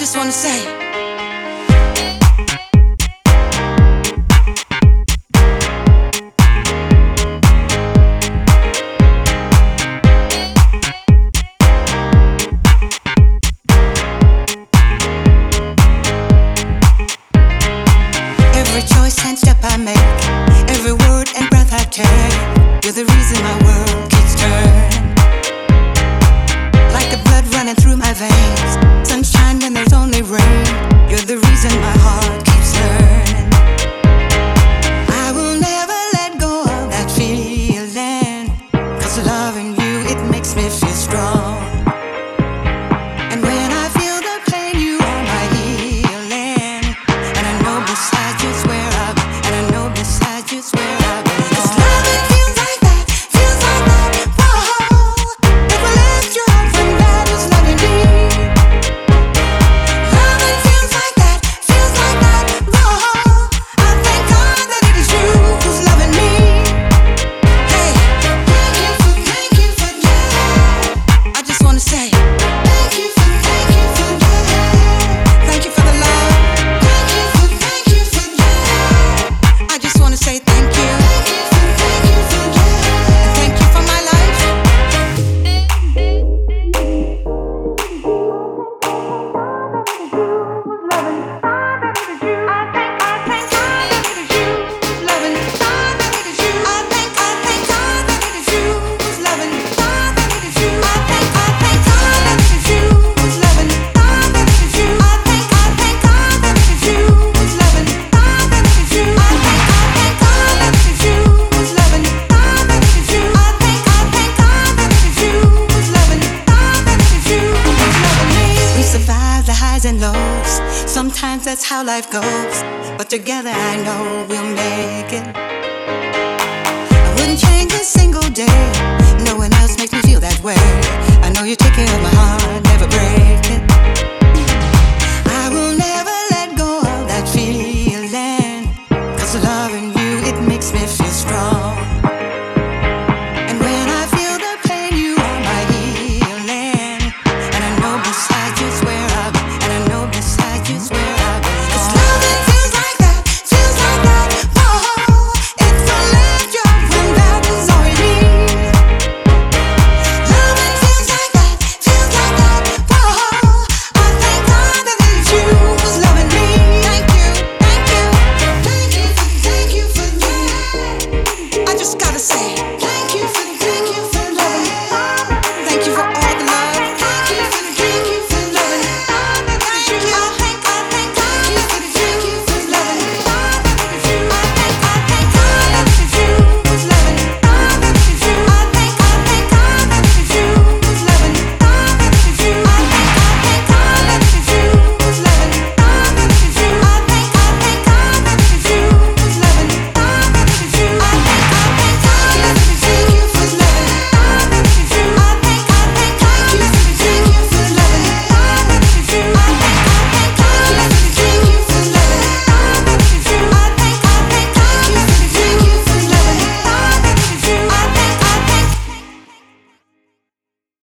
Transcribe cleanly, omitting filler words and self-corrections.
just wanna say, every choice and step I make, every word and breath I take, you're the reason my world keeps turning. Like the blood running through my veins, sunshine when there's only rain, you're the reason my heart keeps learning. I will never let go of that feeling, 'cause loving you, it makes me feel strong. And when I feel the pain, you are my healing. And I know beside you's where I've been, and I know beside you's where I've been. 'Cause loving feels like that, whoa. It will lift your heart when that is loving me. Loving feels like that, whoa. I thank God that it is you who's loving me. Hey, thank you for that. I just wanna say, thank you for that. Thank you for the love. Thank you for that. I just wanna say thank you. Thank you for that. And thank you for my life. We survive the highs and lows. Sometimes that's how life goes, but together I know we'll make it.